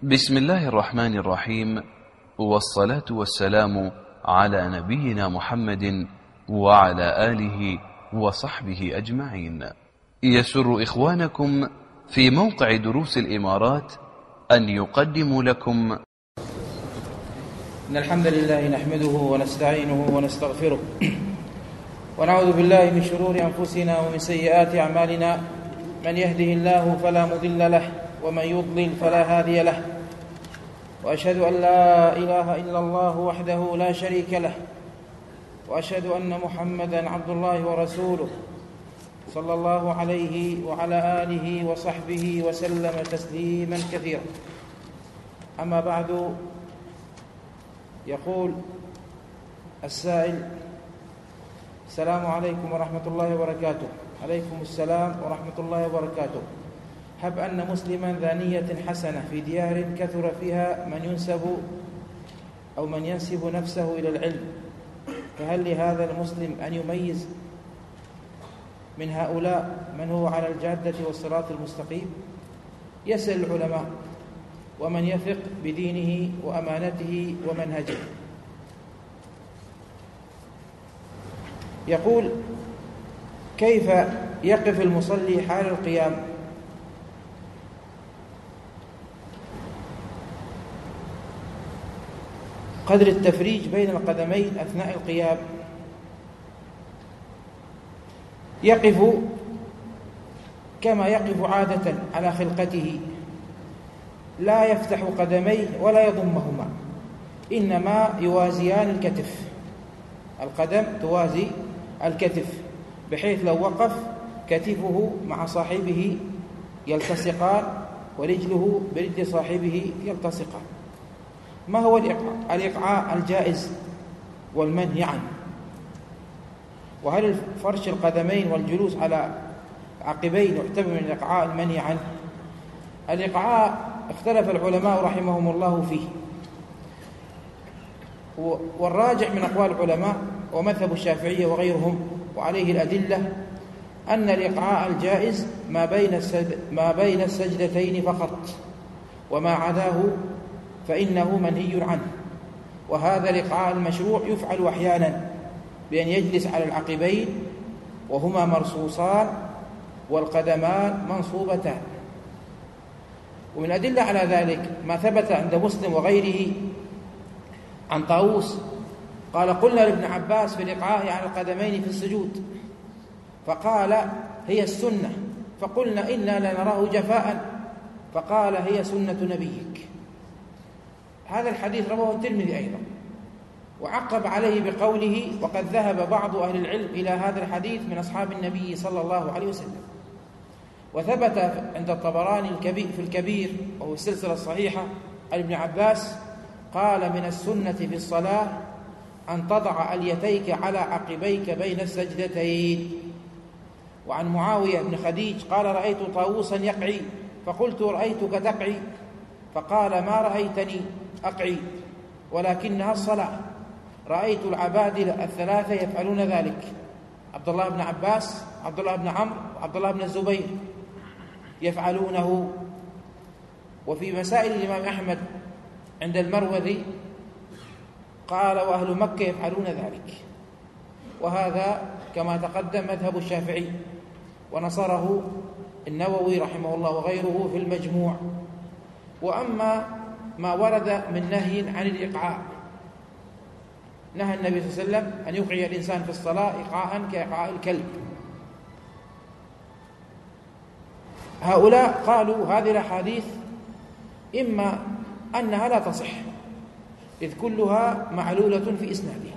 بسم الله الرحمن الرحيم، والصلاة والسلام على نبينا محمد وعلى آله وصحبه أجمعين. يسر إخوانكم في موقع دروس الإمارات أن يقدموا لكم إن الحمد لله نحمده ونستعينه ونستغفره ونعوذ بالله من شرور أنفسنا ومن سيئات أعمالنا. من يهده الله فلا مضل له ومن يضلل فلا هادي له، وأشهد أن لا إله إلا الله وحده لا شريك له، وأشهد أن محمدًا عبد الله ورسوله صلى الله عليه وعلى آله وصحبه وسلم تسليمًا كثيرا. أما بعد، يقول السائل: السلام عليكم ورحمة الله وبركاته. عليكم السلام ورحمة الله وبركاته. هب أن مسلما ذا نية حسنة في ديار كثر فيها من ينسب نفسه إلى العلم، فهل لهذا المسلم أن يميز من هؤلاء من هو على الجادة والصراط المستقيم؟ يسأل العلماء ومن يثق بدينه وأمانته ومنهجه. يقول: كيف يقف المصلي حال القيام؟ قدر التفريج بين القدمين أثناء القيام. يقف كما يقف عادة على خلقته، لا يفتح قدميه ولا يضمهما، إنما يوازيان الكتف. القدم توازي الكتف، بحيث لو وقف كتفه مع صاحبه يلتصقان ورجله برجل صاحبه يلتصقان. ما هو الإقعاء الجائز والمنهي عنه؟ وهل فرش القدمين والجلوس على عقبين يعتبر من الإقعاء المنهي عنه؟ الإقعاء اختلف العلماء رحمهم الله فيه، والراجع من أقوال العلماء ومذهب الشافعية وغيرهم وعليه الأدلة أن الإقعاء الجائز ما بين السجدتين فقط، وما عداه فإنه منهي عنه. وهذا الإقعاء المشروع يفعل أحيانا بأن يجلس على العقبين وهما مرصوصان والقدمان منصوبتان. ومن أدلة على ذلك ما ثبت عند مسلم وغيره عن طاووس قال: قلنا لابن عباس في الإقعاء على القدمين في السجود، فقال: هي السنة. فقلنا: إنا لنراه جفاء، فقال: هي سنة نبيك. هذا الحديث رواه الترمذي أيضا، وعقب عليه بقوله: وقد ذهب بعض أهل العلم إلى هذا الحديث من أصحاب النبي صلى الله عليه وسلم. وثبت عند الطبراني في الكبير وهو السلسلة الصحيحة عن ابن عباس قال: من السنة في الصلاة أن تضع اليتيك على عقبيك بين السجدتين. وعن معاوية بن خديج قال: رأيت طاووسا يقعي، فقلت: رأيتك تقعي؟ فقال: ما رأيتني أقعي ولكنها الصلاة. رأيت العبادلة الثلاثة يفعلون ذلك: عبد الله بن عباس، عبد الله بن عمرو، وعبد الله بن الزبير يفعلونه. وفي مسائل الإمام أحمد عند المروذي قال: وأهل مكة يفعلون ذلك. وهذا كما تقدم مذهب الشافعي، ونصره النووي رحمه الله وغيره في المجموع. وأما ما ورد من نهي عن الإقعاء، نهى النبي صلى الله عليه وسلم أن يقعي الإنسان في الصلاة إقعاء كإقعاء الكلب. هؤلاء قالوا هذه الأحاديث إما أنها لا تصح، إذ كلها معلولة في إسنادها،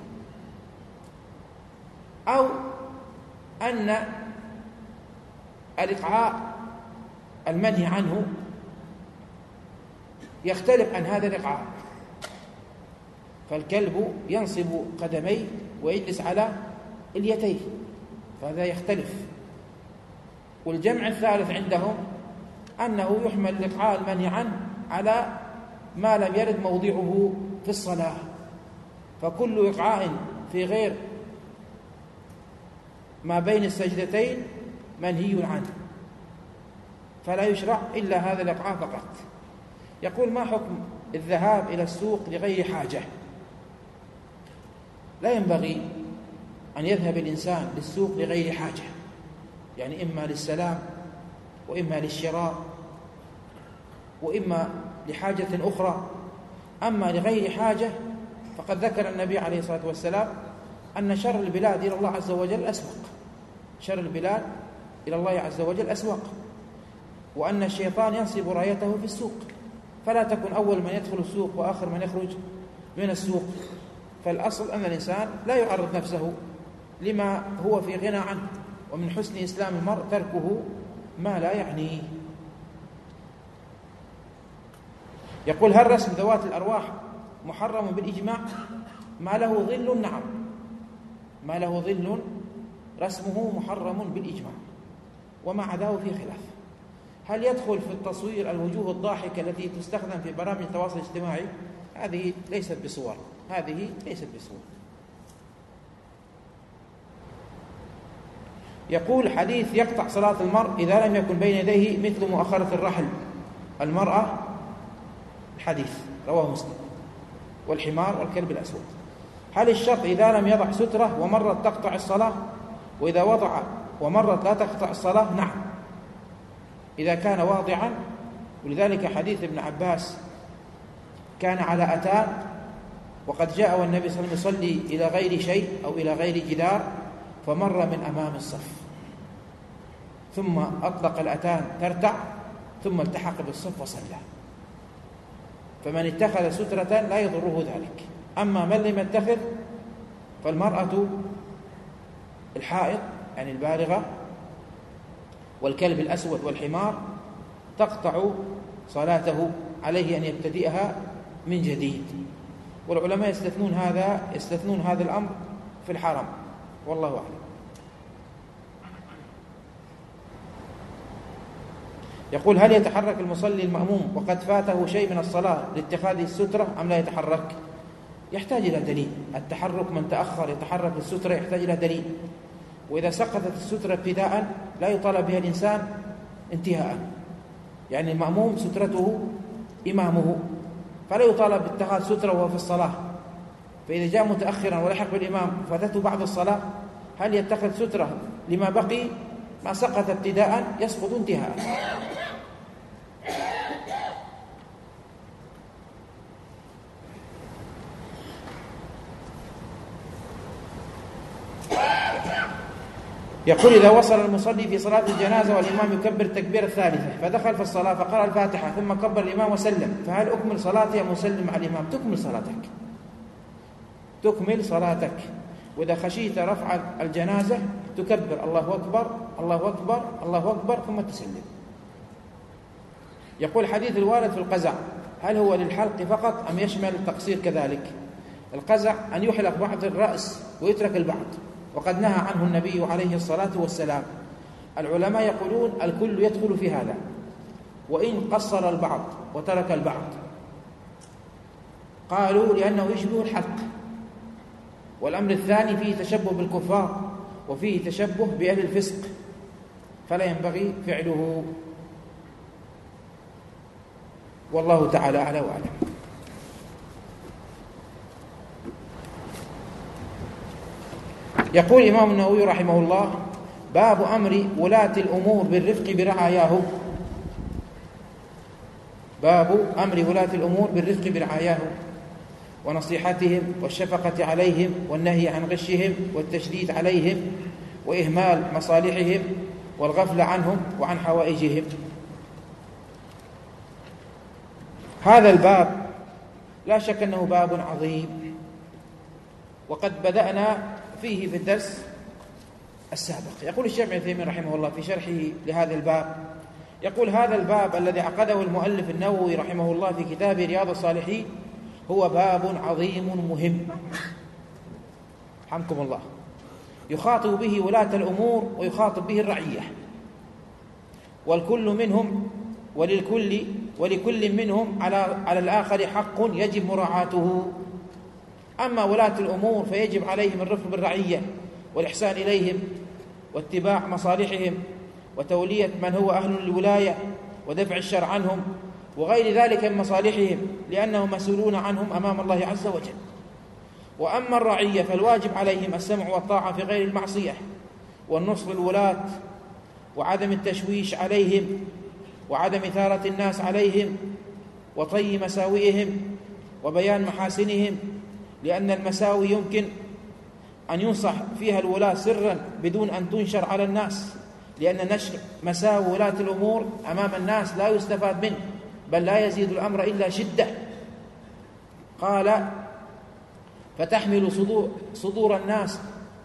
أو أن الإقعاء المنهي عنه يختلف عن هذا الإقعاء، فالكلب ينصب قدميه ويجلس على اليتين، فهذا يختلف. والجمع الثالث عندهم أنه يحمل الإقعاء المنهي عنه على ما لم يرد موضعه في الصلاة، فكل إقعاء في غير ما بين السجدتين منهي عنه، فلا يشرع إلا هذا الإقعاء فقط. يقول: ما حكم الذهاب إلى السوق لغير حاجة؟ لا ينبغي أن يذهب الإنسان للسوق لغير حاجة، يعني إما للسلام وإما للشراء وإما لحاجة أخرى. أما لغير حاجة فقد ذكر النبي عليه الصلاة والسلام أن شر البلاد إلى الله عز وجل أسواق، شر البلاد إلى الله عز وجل أسواق، وأن الشيطان ينصب رايته في السوق، فلا تكن أول من يدخل السوق وآخر من يخرج من السوق. فالأصل أن الإنسان لا يعرض نفسه لما هو في غنى عنه، ومن حسن إسلام المرء تركه ما لا يعنيه. يقول: هل رسم ذوات الأرواح محرم بالإجماع؟ ما له ظل، نعم، ما له ظل رسمه محرم بالإجماع، وما عداه في خلاف. هل يدخل في التصوير الوجوه الضاحكة التي تستخدم في برامج التواصل الاجتماعي؟ هذه ليست بصور، هذه ليست بصور. يقول: حديث يقطع صلاة المرء إذا لم يكن بين يديه مثل مؤخرة الرحل المرأة، الحديث رواه مسلم، والحمار والكلب الأسود. هل الشرط إذا لم يضع سترة ومرت تقطع الصلاة، وإذا وضع ومرت لا تقطع الصلاة؟ نعم، إذا كان واضعا. ولذلك حديث ابن عباس: كان على أتان وقد جاء والنبي صلى الله عليه وسلم يصلي إلى غير شيء أو إلى غير جدار، فمر من أمام الصف ثم أطلق الأتان ترتع ثم التحق بالصف وصلى. فمن اتخذ سترة لا يضره ذلك. أما من لم يتخذ فالمرأة الحائض يعني البالغة والكلب الأسود والحمار تقطع صلاته، عليه أن يبتدئها من جديد. والعلماء يستثنون هذا الأمر في الحرم، والله أعلم. يقول: هل يتحرك المصلي المأموم وقد فاته شيء من الصلاة لاتخاذ السترة أم لا يتحرك؟ يحتاج إلى دليل. التحرك من تأخر يتحرك السترة يحتاج إلى دليل، وإذا سقطت السترة ابتداء لا يطالب بها الإنسان انتهاء. يعني المأموم سترته إمامه، فلا يطالب باتخاذ سترة وهو في الصلاة. فإذا جاء متأخرا ولحق بالإمام فاتته بعض الصلاة، هل يتخذ سترة لما بقي؟ ما سقط ابتداء يسقط انتهاء. يقول: إذا وصل المصلي في صلاة الجنازة والإمام يكبر التكبيرة الثالثة فدخل في الصلاة فقرأ الفاتحة ثم كبر الإمام وسلم، فهل أكمل صلاتي أم أسلم مع الإمام؟ تكمل صلاتك، تكمل صلاتك. وإذا خشيت رفع الجنازة تكبر الله أكبر الله أكبر الله أكبر ثم تسلم. يقول: حديث الوارد في القزع هل هو للحلق فقط أم يشمل التقصير كذلك؟ القزع أن يحلق بعض الرأس ويترك البعض، وقد نهى عنه النبي عليه الصلاة والسلام. العلماء يقولون الكل يدخل في هذا، وإن قصر البعض وترك البعض قالوا لأنه يشبه الحلق. والأمر الثاني فيه تشبه بالكفار وفيه تشبه بأهل الفسق، فلا ينبغي فعله، والله تعالى أعلى وأعلم. يقول الإمام النووي رحمه الله: باب أمر ولاة الأمور بالرفق برعاياهم. باب أمر ولاة الأمور بالرفق برعاياهم ونصيحتهم والشفقة عليهم والنهي عن غشهم والتشديد عليهم وإهمال مصالحهم والغفل عنهم وعن حوائجهم. هذا الباب لا شك أنه باب عظيم، وقد بدأنا فيه في الدرس السابق. يقول الشيخ ابن عثيمين رحمه الله في شرحه لهذا الباب، يقول: هذا الباب الذي عقده المؤلف النووي رحمه الله في كتاب رياض الصالحين هو باب عظيم مهم، رحمكم الله، يخاطب به ولاة الأمور ويخاطب به الرعية، والكل منهم ولكل منهم على الآخر حق يجب مراعاته. أما ولاة الأمور فيجب عليهم الرفق بالرعية والإحسان إليهم واتباع مصالحهم وتولية من هو أهل للولاية ودفع الشر عنهم وغير ذلك من مصالحهم، لأنهم مسؤولون عنهم أمام الله عز وجل. وأما الرعية فالواجب عليهم السمع والطاعة في غير المعصية، والنصر للولاة، وعدم التشويش عليهم، وعدم إثارة الناس عليهم، وطي مساوئهم، وبيان محاسنهم، لأن المساوي يمكن أن ينصح فيها الولاة سرا بدون أن تنشر على الناس، لأن نشر مساوي ولاة الأمور أمام الناس لا يستفاد منه، بل لا يزيد الأمر إلا شدة. قال: فتحمل صدور الناس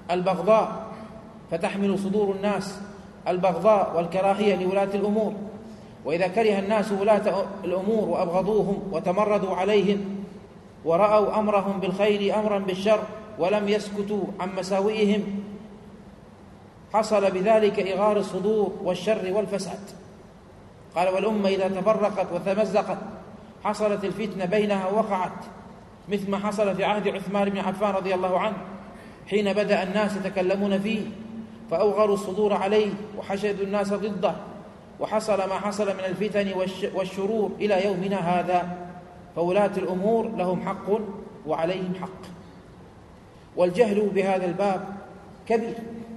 البغضاء والكراهية لولاة الأمور. وإذا كره الناس ولاة الأمور وأبغضوهم وتمردوا عليهم ورأوا أمرهم بالخير أمرا بالشر ولم يسكتوا عن مساوئهم، حصل بذلك إغار الصدور والشر والفساد. قال: والأمة إذا تفرقت وتمزقت حصلت الفتنة بينها ووقعت، مثل ما حصل في عهد عثمان بن عفان رضي الله عنه، حين بدأ الناس يتكلمون فيه فأوغروا الصدور عليه وحشدوا الناس ضده، وحصل ما حصل من الفتن والشرور إلى يومنا هذا. فولاة الأمور لهم حق وعليهم حق. والجهل بهذا الباب كبير،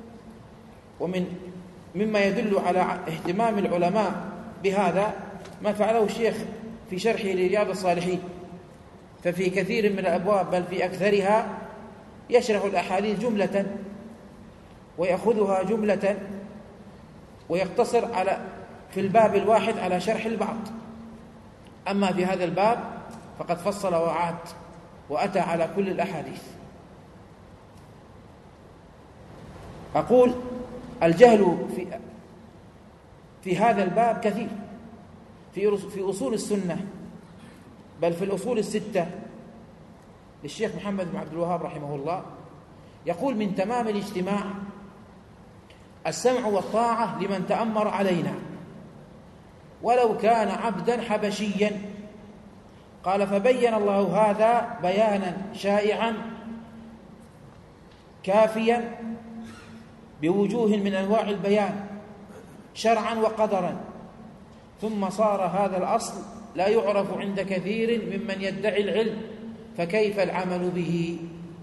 مما يدل على اهتمام العلماء بهذا ما فعله الشيخ في شرحه لرياض الصالحين، ففي كثير من الأبواب بل في أكثرها يشرح الأحاديث جملة ويأخذها جملة ويقتصر في الباب الواحد على شرح البعض. أما في هذا الباب فقد فصل وعاد وأتى على كل الأحاديث. أقول: الجهل في هذا الباب كثير، في أصول السنة، بل في الأصول الستة للشيخ محمد بن عبد الوهاب رحمه الله، يقول: من تمام الاجتماع السمع والطاعة لمن تأمر علينا ولو كان عبدا حبشيا. قال: فبين الله هذا بيانا شائعا كافيا بوجوه من أنواع البيان شرعا وقدرا، ثم صار هذا الأصل لا يعرف عند كثير ممن يدعي العلم، فكيف العمل به؟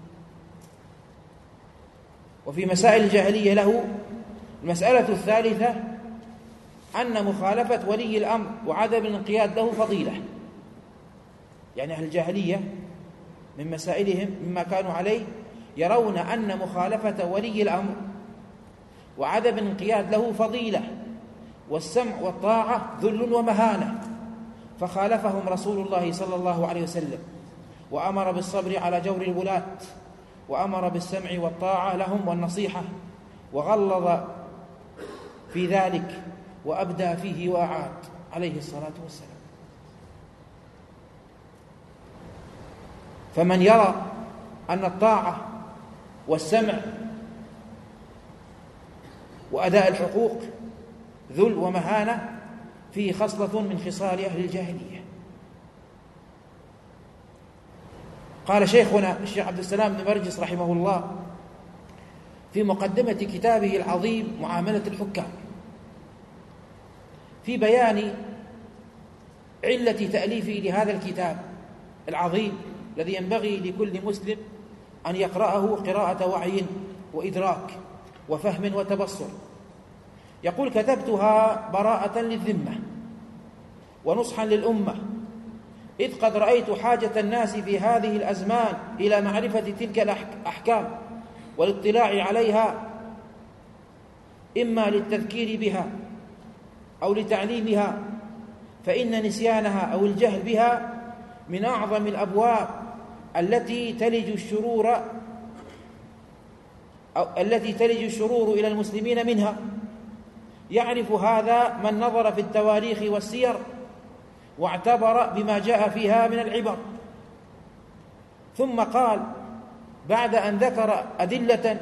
وفي مسائل الجاهلية له المسألة الثالثة أن مخالفة ولي الأمر وعدم الانقياد له فضيلة. يعني أهل الجاهلية من مسائلهم مما كانوا عليه يرون أن مخالفة ولي الأمر وعدم الانقياد له فضيلة، والسمع والطاعة ذل ومهانة، فخالفهم رسول الله صلى الله عليه وسلم وأمر بالصبر على جور الولاة، وأمر بالسمع والطاعة لهم والنصيحة، وغلظ في ذلك وأبدى فيه وأعاد عليه الصلاة والسلام. فمن يرى أن الطاعة والسمع وأداء الحقوق ذل ومهانة فيه خصلة من خصال أهل الجاهلية. قال شيخنا الشيخ عبد السلام بن برجس رحمه الله في مقدمة كتابه العظيم معاملة الحكام، في بيان علة تأليفه لهذا الكتاب العظيم الذي ينبغي لكل مسلم أن يقرأه قراءة وعي وإدراك وفهم وتبصر. يقول: كتبتها براءة للذمة ونصحا للأمة، إذ قد رأيت حاجة الناس في هذه الأزمان إلى معرفة تلك الأحكام والاطلاع عليها، إما للتذكير بها أو لتعليمها، فإن نسيانها أو الجهل بها من أعظم الأبواب التي تلج الشرور إلى المسلمين منها. يعرف هذا من نظر في التواريخ والسير واعتبر بما جاء فيها من العبر. ثم قال بعد أن ذكر أدلة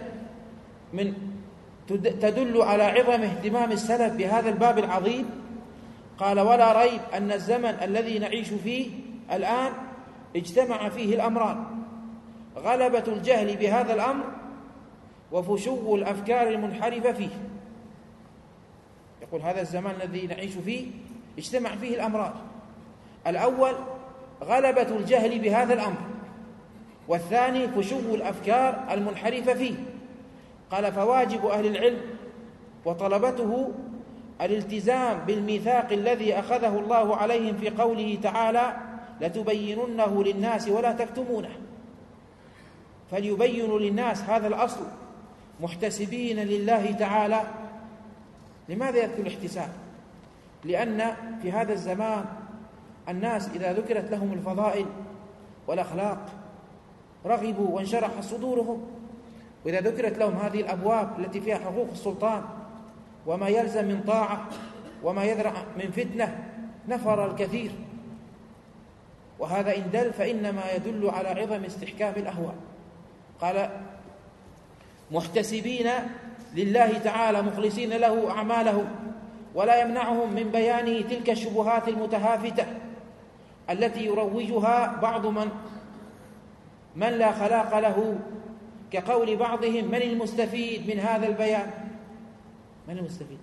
تدل على عظم اهتمام السلف بهذا الباب العظيم، قال: ولا ريب أن الزمن الذي نعيش فيه الآن اجتمع فيه الأمران: غلبة الجهل بهذا الأمر وفشو الأفكار المنحرفة فيه. يقول: هذا الزمان الذي نعيش فيه اجتمع فيه الأمران: الأول غلبة الجهل بهذا الأمر، والثاني فشو الأفكار المنحرفة فيه. قال: فواجب أهل العلم وطلبته الالتزام بالميثاق الذي أخذه الله عليهم في قوله تعالى: لتبيننه للناس ولا تكتمونه. فليبينوا للناس هذا الأصل محتسبين لله تعالى. لماذا يذكر الاحتساب؟ لأن في هذا الزمان الناس إذا ذكرت لهم الفضائل والأخلاق رغبوا وانشرح صدورهم، وإذا ذكرت لهم هذه الأبواب التي فيها حقوق السلطان وما يلزم من طاعة وما يذرع من فتنة نفر الكثير. وهذا إن دل فإنما يدل على عظم استحكام الأهواء. قال: محتسبين لله تعالى مخلصين له أعمالهم، ولا يمنعهم من بيانه تلك الشبهات المتهافتة التي يروجها بعض من لا خلاق له، كقول بعضهم: من المستفيد من هذا البيان؟ من المستفيد؟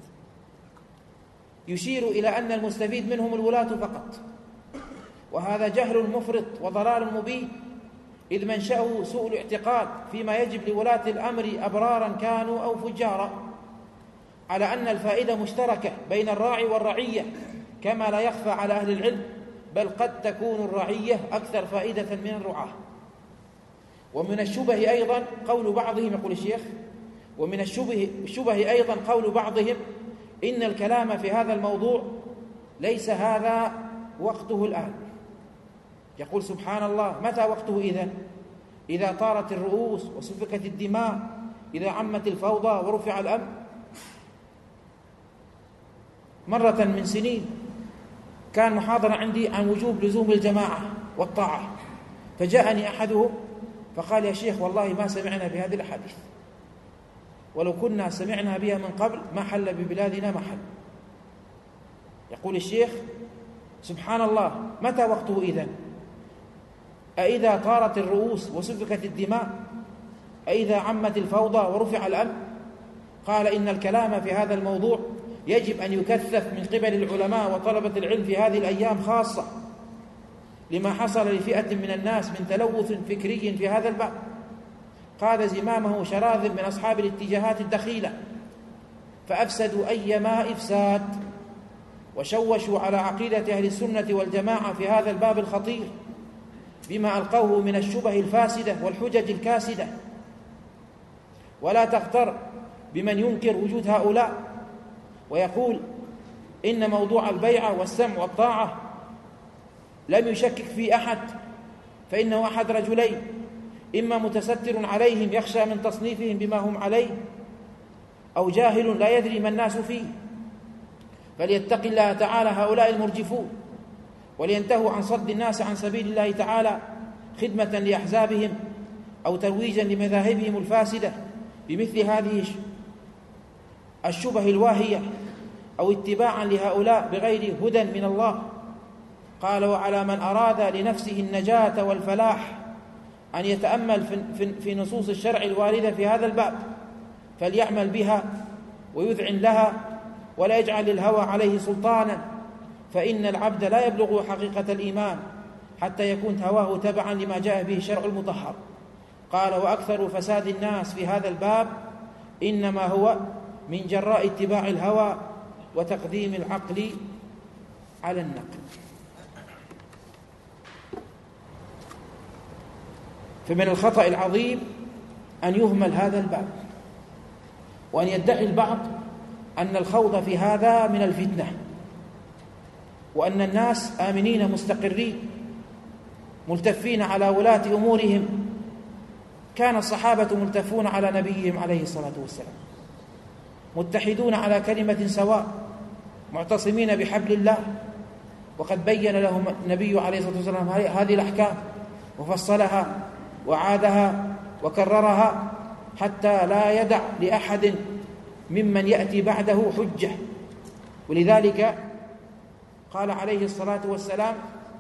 يشير إلى أن المستفيد منهم الولاة فقط، وهذا جهل مفرط وضلال مبين، إذ منشأه سوء الاعتقاد فيما يجب لولاة الأمر أبرارا كانوا أو فجارا، على أن الفائدة مشتركة بين الراعي والرعية، كما لا يخفى على أهل العلم، بل قد تكون الرعية أكثر فائدة من الرعاة. ومن الشبه أيضا قول بعضهم، يقول الشيخ: ومن الشبه أيضا قول بعضهم إن الكلام في هذا الموضوع ليس هذا وقته الآن. يقول: سبحان الله، متى وقته إذن؟ إذا طارت الرؤوس وسفكت الدماء، إذا عمت الفوضى ورفع الأمن. مرة من سنين كان محاضرة عندي عن وجوب لزوم الجماعة والطاعة، فجاءني أحدهم فقال: يا شيخ والله ما سمعنا بهذه الأحاديث، ولو كنا سمعنا بها من قبل ما حل ببلادنا محل. يقول الشيخ: سبحان الله، متى وقته إذن؟ أإذا طارت الرؤوس وسفكت الدماء؟ أإذا عمت الفوضى ورفع الأمن؟ قال: إن الكلام في هذا الموضوع يجب أن يكثف من قبل العلماء وطلبة العلم في هذه الأيام خاصة، لما حصل لفئة من الناس من تلوث فكري في هذا الباب، قاد زمامه شراذم من أصحاب الاتجاهات الدخيلة، فأفسدوا أيما إفساد، وشوشوا على عقيدة أهل السنة والجماعة في هذا الباب الخطير بما ألقوه من الشبه الفاسدة والحجج الكاسدة. ولا تغتر بمن ينكر وجود هؤلاء ويقول إن موضوع البيعة والسمع والطاعة لم يشكك في أحد، فإنه أحد رجلين: إما متستر عليهم يخشى من تصنيفهم بما هم عليه، أو جاهل لا يدري ما الناس فيه. فليتق الله تعالى هؤلاء المرجفون، ولينتهوا عن صد الناس عن سبيل الله تعالى خدمة لأحزابهم أو ترويجا لمذاهبهم الفاسدة بمثل هذه الشبه الواهية، أو اتباعا لهؤلاء بغير هدى من الله. قال: وعلى من أراد لنفسه النجاة والفلاح أن يتأمل في نصوص الشرع الواردة في هذا الباب، فليعمل بها ويذعن لها، ولا يجعل للهوى عليه سلطانا، فإن العبد لا يبلغ حقيقة الإيمان حتى يكون هواه تبعا لما جاء به الشرع المطهر. قال: وأكثر فساد الناس في هذا الباب إنما هو من جراء اتباع الهوى وتقديم العقل على النقل. فمن الخطأ العظيم أن يهمل هذا الباب، وأن يدعي البعض أن الخوض في هذا من الفتنة، وأن الناس آمنين مستقرين ملتفين على ولاة أمورهم. كان الصحابة ملتفون على نبيهم عليه الصلاة والسلام، متحدون على كلمة سواء، معتصمين بحبل الله، وقد بين لهم النبي عليه الصلاة والسلام هذه الأحكام وفصلها وعادها وكررها، حتى لا يدع لأحد ممن يأتي بعده حجة. ولذلك قال عليه الصلاة والسلام: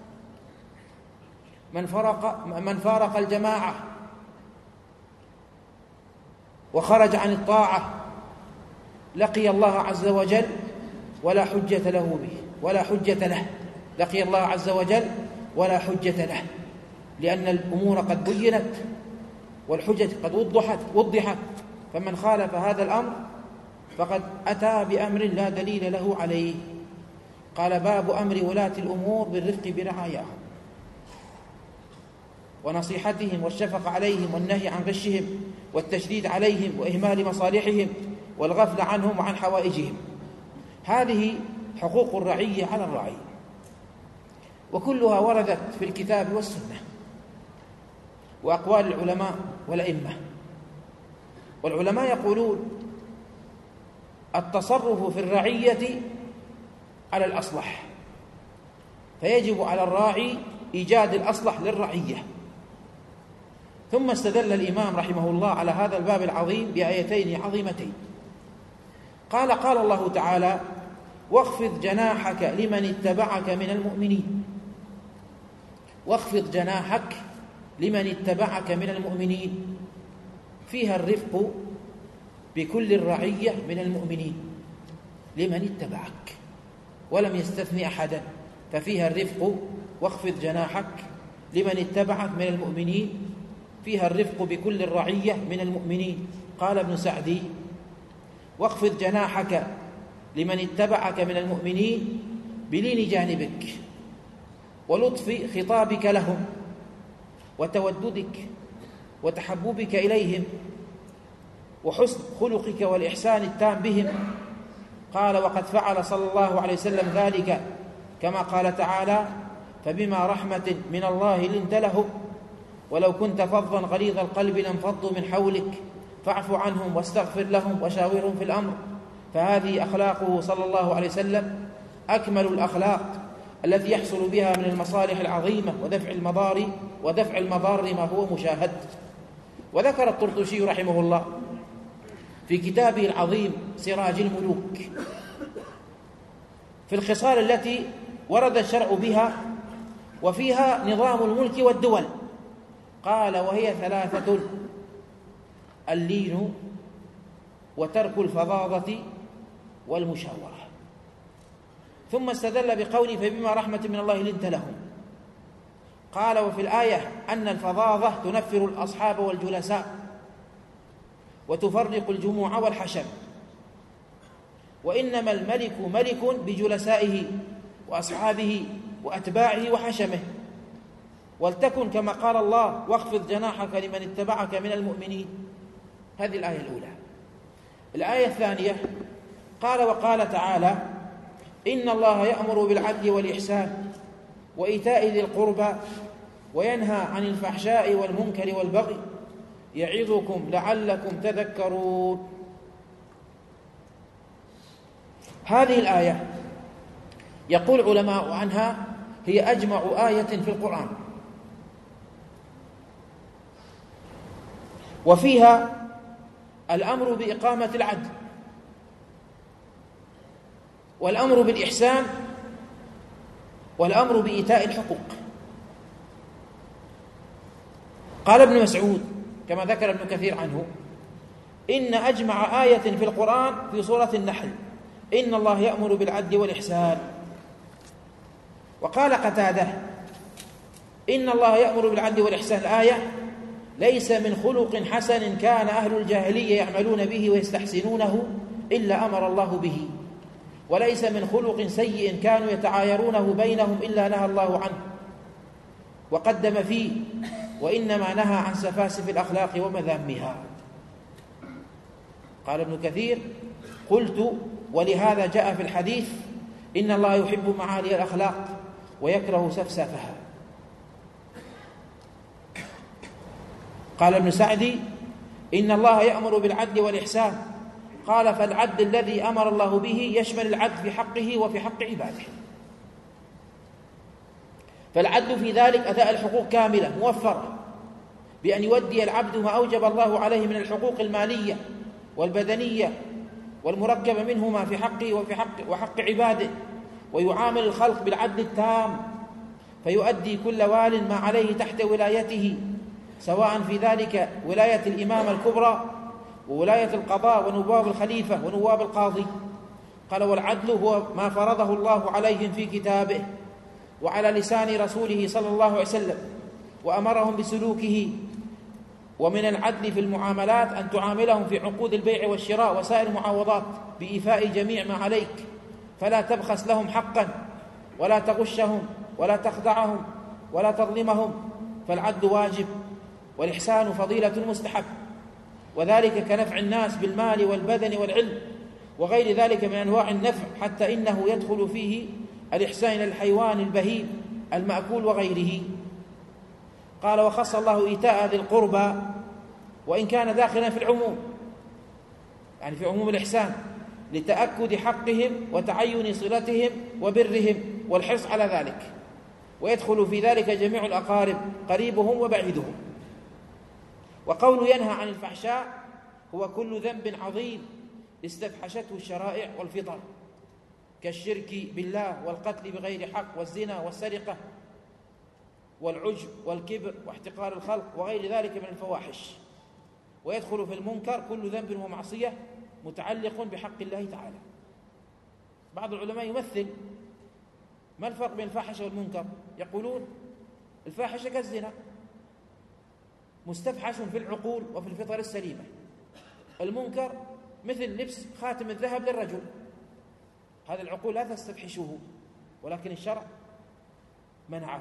من فارق الجماعة وخرج عن الطاعة لقي الله عز وجل ولا حجة له به، ولا حجة له. لقي الله عز وجل ولا حجة له، لأن الأمور قد بينت والحجج قد وضحت، فمن خالف هذا الأمر فقد أتى بأمر لا دليل له عليه. قال: باب أمر ولاة الأمور بالرفق برعاياهم ونصيحتهم والشفقة عليهم والنهي عن غشهم والتشديد عليهم وإهمال مصالحهم والغفل عنهم وعن حوائجهم. هذه حقوق الرعية على الراعي، وكلها وردت في الكتاب والسنة وأقوال العلماء والأئمة. والعلماء يقولون: التصرف في الرعية على الأصلح، فيجب على الراعي إيجاد الأصلح للرعية. ثم استدل الإمام رحمه الله على هذا الباب العظيم بآيتين عظيمتين. قال الله تعالى: واخفض جناحك لمن اتبعك من المؤمنين. واخفض جناحك لمن اتبعك من المؤمنين، فيها الرفق بكل الرعية من المؤمنين لمن اتبعك، ولم يستثني أحدا، ففيها الرفق. واخفض جناحك لمن اتبعك من المؤمنين، فيها الرفق بكل الرعية من المؤمنين. قال ابن سعدي: واخفض جناحك لمن اتبعك من المؤمنين بلين جانبك ولطف خطابك لهم وتوددك وتحببك إليهم وحسن خلقك والإحسان التام بهم. قال: وقد فعل صلى الله عليه وسلم ذلك، كما قال تعالى: فبما رحمة من الله لنت لهم ولو كنت فظا غليظ القلب لانفضوا من حولك فاعف عنهم واستغفر لهم وشاورهم في الأمر. فهذه أخلاقه صلى الله عليه وسلم أكمل الأخلاق التي يحصل بها من المصالح العظيمة ودفع المضار ما هو مشاهد. وذكر الطرطوشي رحمه الله في كتابه العظيم سراج الملوك في الخصال التي ورد الشرع بها وفيها نظام الملك والدول، قال: وهي ثلاثة: اللين وترك الفظاظة والمشاورة. ثم استدل بقوله: فبما رحمة من الله لنت لهم. قال: وفي الآية أن الفظاظة تنفر الأصحاب والجلساء وتفرق الجموع والحشم، وإنما الملك ملك بجلسائه وأصحابه وأتباعه وحشمه. ولتكن كما قال الله: واخفض جناحك لمن اتبعك من المؤمنين. هذه الآية الأولى. الآية الثانية قال: وقال تعالى: إن الله يأمر بالعدل والإحسان وإيتاء ذي القربى وينهى عن الفحشاء والمنكر والبغي يعظكم لعلكم تذكرون. هذه الآية يقول علماء عنها: هي أجمع آية في القرآن، وفيها الأمر بإقامة العدل والأمر بالإحسان والأمر بإيتاء الحقوق. قال ابن مسعود كما ذكر ابن كثير عنه: إن أجمع آية في القرآن في سورة النحل: إن الله يأمر بالعدل والإحسان. وقال قتادة: إن الله يأمر بالعدل والإحسان الآية ليس من خلق حسن كان أهل الجاهلية يعملون به ويستحسنونه إلا أمر الله به، وليس من خلق سيء كانوا يتعايرونه بينهم إلا نهى الله عنه وقدم فيه، وإنما نهى عن سفاسف الأخلاق ومذامها. قال ابن كثير: قلت: ولهذا جاء في الحديث: إن الله يحب معالي الأخلاق ويكره سفسافها. قال ابن سعدي: إن الله يأمر بالعدل والإحسان. قال: فالعدل الذي أمر الله به يشمل العدل في حقه وفي حق عباده، فالعدل في ذلك أداء الحقوق كاملة موفرة بأن يودي العبد ما أوجب الله عليه من الحقوق المالية والبدنية والمركبة منهما في حقه وحق عباده، ويعامل الخلق بالعدل التام، فيؤدي كل وال ما عليه تحت ولايته، سواء في ذلك ولاية الإمامة الكبرى وولاية القضاء ونواب الخليفة ونواب القاضي. قال: والعدل هو ما فرضه الله عليهم في كتابه وعلى لسان رسوله صلى الله عليه وسلم، وأمرهم بسلوكه. ومن العدل في المعاملات أن تعاملهم في عقود البيع والشراء وسائر المعاوضات بإيفاء جميع ما عليك، فلا تبخس لهم حقا ولا تغشهم ولا تخدعهم ولا تظلمهم، فالعدل واجب والإحسان فضيلة مستحب، وذلك كنفع الناس بالمال والبدن والعلم وغير ذلك من أنواع النفع، حتى إنه يدخل فيه الإحسان إلى الحيوان البهيم المأكول وغيره. قال: وخص الله إيتاء ذي القربى، وإن كان داخلا في العموم، يعني في عموم الإحسان، لتأكد حقهم وتعين صلتهم وبرهم والحرص على ذلك، ويدخل في ذلك جميع الأقارب قريبهم وبعيدهم. وقول ينهى عن الفحشاء هو كل ذنب عظيم استفحشته الشرائع والفطر، كالشرك بالله والقتل بغير حق والزنا والسرقة والعجب والكبر واحتقار الخلق وغير ذلك من الفواحش. ويدخل في المنكر كل ذنب ومعصية متعلق بحق الله تعالى. بعض العلماء يمثل ما الفرق بين الفاحشة والمنكر؟ يقولون الفاحشة كالزنا مستفحش في العقول وفي الفطر السليمة، المنكر مثل لبس خاتم الذهب للرجل، هذا العقول لا تستفحشه، ولكن الشرع منعه.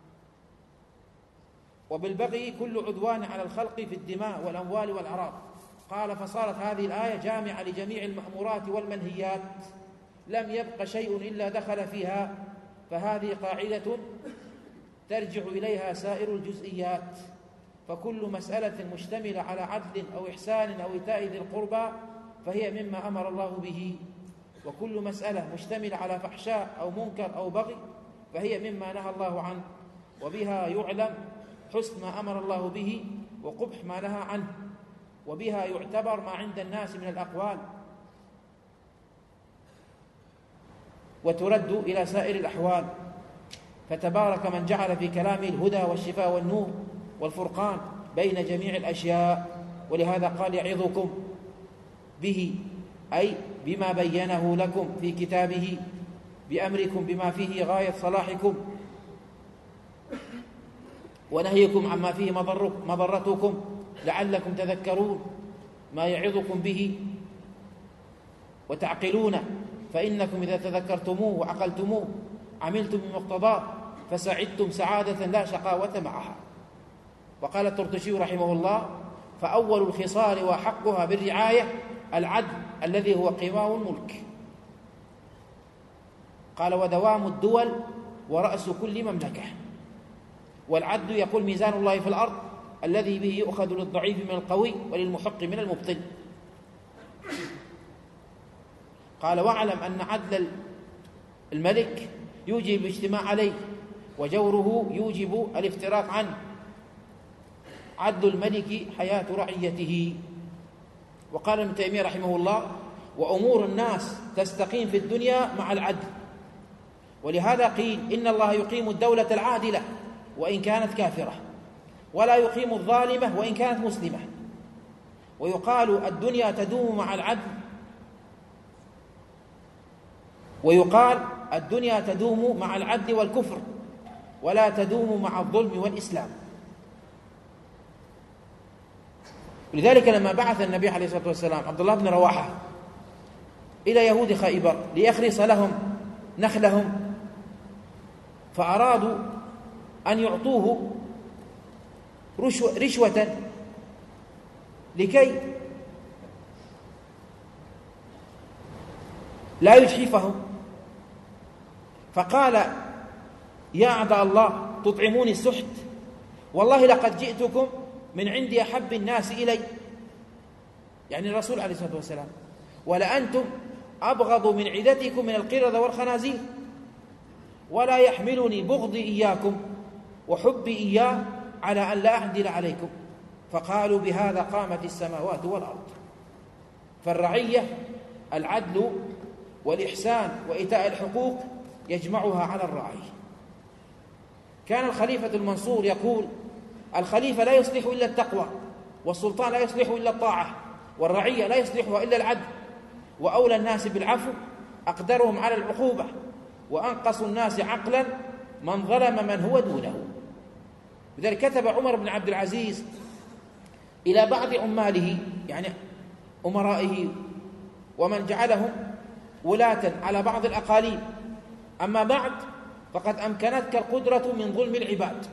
وبالبغي كل عدوان على الخلق في الدماء والأموال والأعراض. قال: فصارت هذه الآية جامعة لجميع المأمورات والمنهيات، لم يبق شيء إلا دخل فيها، فهذه قاعدة ترجع إليها سائر الجزئيات. فكل مسألة مشتملة على عدل أو إحسان أو إيتاء ذي القربى فهي مما أمر الله به، وكل مسألة مشتملة على فحشاء أو منكر أو بغي فهي مما نهى الله عنه، وبها يعلم حسن ما أمر الله به وقبح ما نهى عنه، وبها يعتبر ما عند الناس من الأقوال، وترد إلى سائر الأحوال. فتبارك من جعل في كلامه الهدى والشفاء والنور والفرقان بين جميع الأشياء. ولهذا قال: يعظكم به، أي بما بينه لكم في كتابه، بأمركم بما فيه غاية صلاحكم، ونهيكم عما فيه مضرتكم لعلكم تذكرون، ما يعظكم به وتعقلونه، فإنكم إذا تذكرتموه وعقلتموه عملتم بمقتضاه فسعدتم سعادة لا شقاوة معها. وقال الطرطشي رحمه الله: فأول الخصال وحقها بالرعاية العدل الذي هو قوام الملك. قال: ودوام الدول ورأس كل مملكة. والعدل يقول ميزان الله في الأرض الذي به يؤخذ للضعيف من القوي وللمحق من المبطل. قال: واعلم أن عدل الملك يوجب الاجتماع عليه، وجوره يوجب الافتراق عنه. عدل الملك حياة رعيته. وقال ابن تيمية رحمه الله: وأمور الناس تستقيم في الدنيا مع العدل. ولهذا قيل: إن الله يقيم الدولة العادلة وإن كانت كافرة، ولا يقيم الظالمة وإن كانت مسلمة. ويقال: الدنيا تدوم مع العدل، ويقال: الدنيا تدوم مع العدل والكفر، ولا تدوم مع الظلم والإسلام. ولذلك لما بعث النبي عليه الصلاة والسلام عبد الله بن رواحة إلى يهود خيبر ليخرص لهم نخلهم، فأرادوا أن يعطوه رشوة لكي لا يجحفهم، فقال: يا أعداء الله تطعموني السحت، والله لقد جئتكم من عند أحب الناس إلي، يعني الرسول عليه الصلاة والسلام، ولأنتم أبغض من عدتكم من القردة والخنازير، ولا يحملني بغضي إياكم وحبي إياه على أن لا أعدل عليكم. فقالوا: بهذا قامت السماوات والأرض. فالرعية العدل والإحسان وإيتاء الحقوق يجمعها على الرعي. كان الخليفة المنصور يقول: الخليفة لا يصلح إلا التقوى، والسلطان لا يصلح إلا الطاعة، والرعية لا يصلحها إلا العدل، وأولى الناس بالعفو أقدرهم على العقوبة، وأنقص الناس عقلا من ظلم من هو دونه. لذلك كتب عمر بن عبد العزيز إلى بعض عماله، يعني أمرائه ومن جعلهم ولاة على بعض الأقاليم: أما بعد فقد أمكنتك القدرة من ظلم العباد،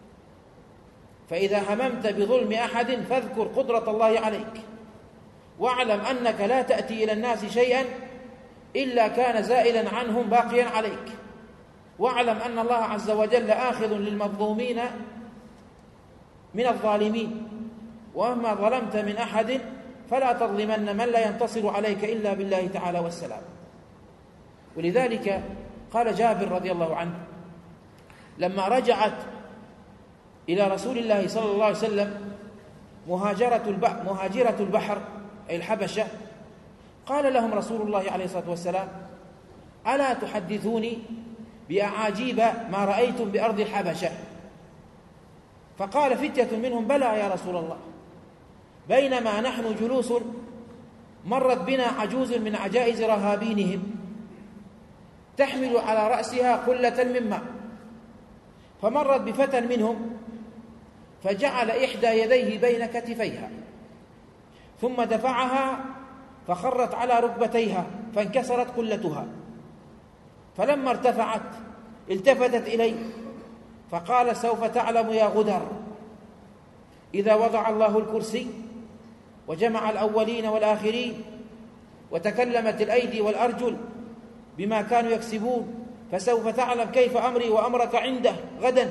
فإذا هممت بظلم أحد فاذكر قدرة الله عليك، واعلم أنك لا تأتي إلى الناس شيئا إلا كان زائلا عنهم باقيا عليك، واعلم أن الله عز وجل آخذ للمظلومين من الظالمين، ومهما ظلمت من أحد فلا تظلمن من لا ينتصر عليك إلا بالله تعالى والسلام. ولذلك قال جابر رضي الله عنه: لما رجعت إلى رسول الله صلى الله عليه وسلم مهاجرة البحر أي الحبشة، قال لهم رسول الله عليه الصلاة والسلام: ألا تحدثوني بأعاجيب ما رأيتم بأرض الحبشة؟ فقال فتية منهم: بلى يا رسول الله، بينما نحن جلوس مرت بنا عجوز من عجائز رهابينهم تحمل على رأسها قلة من ماء، فمرت بفتى منهم فجعل إحدى يديه بين كتفيها ثم دفعها فخرت على ركبتيها فانكسرت قلتها، فلما ارتفعت التفتت إليه فقال: سوف تعلم يا غدر، إذا وضع الله الكرسي وجمع الأولين والآخرين وتكلمت الأيدي والأرجل بما كانوا يكسبون فسوف تعلم كيف أمري وأمرك عنده غدا.